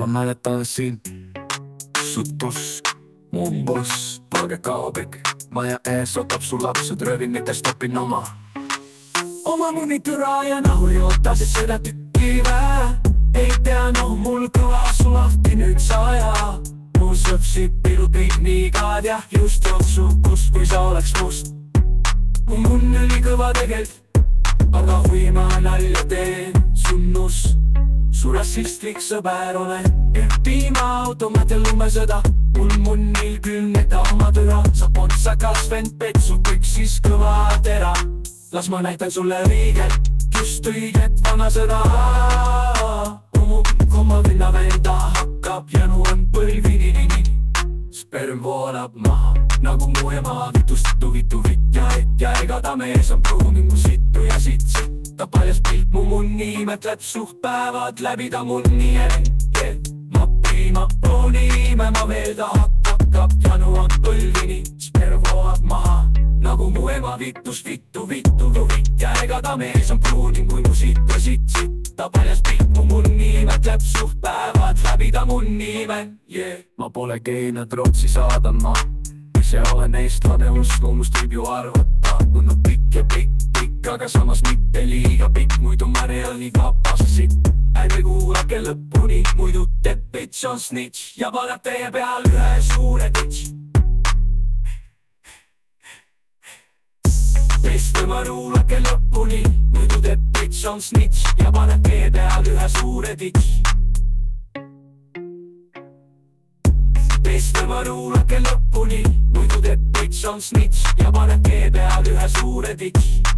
ma mäletan sind. Sutus, mun boss, valge kaubik. Maja ees otab su lapsed, röövin nendest opin oma munitüra ja nahu jootasid seda tükkive. Ei tea, mul kõva su lahti nüüd sa aja. Mu sõpsi pilu kõik nii kaad ja just jooksukus, kui sa oleks must. Mu munn oli kõva tegelt, aga kui ma nalja teen sunnus. Su rassistlik sõber olen ja piimaautomaat ja lumesõda. Mul munnil külmeta oma türa, sa pontsakas vend petsu püksis kõva tera. Las ma näitan sulle õiget, just õiget vana sõda. Koma vinna venda hakkab janu on põlvini. Sperm voolab maha nagu mu ema. Vitu vitja ja ega ta mees on pruuni mu sittu ja sitt. Ta paljas pilt mu munni imetleb suht päevad läbi ta munni Ma piima prooni ime ma veel ta hakkab janu on põlvini. Sperm voolab maha nagu mu ema vitu vitja ega ta mees on pruuni kui mu sitt ja sitt. Ta paljas pilt mu munni imetleb suht päevad läbi ta munni ime Ma pole geenad Rootsi saadan ma ise olen eestlane uskumust võib ju arvata. Mul on pikk ja pikk, aga samas mitte liiga pikk. Muidu ma reaalni kapas sitt. Ärge kuulake lõpuni, muidu teeb bitch on snitch ja paneb teie peal ühe suure ditš. Tema ruulake lõpuni, muidu teeb bitch on snitch ja paneb teie peal ühe suure ditš. Tema ruulake lõpuni, muidu teeb bitch on snitch ja paneb teie peal ühe suure ditš.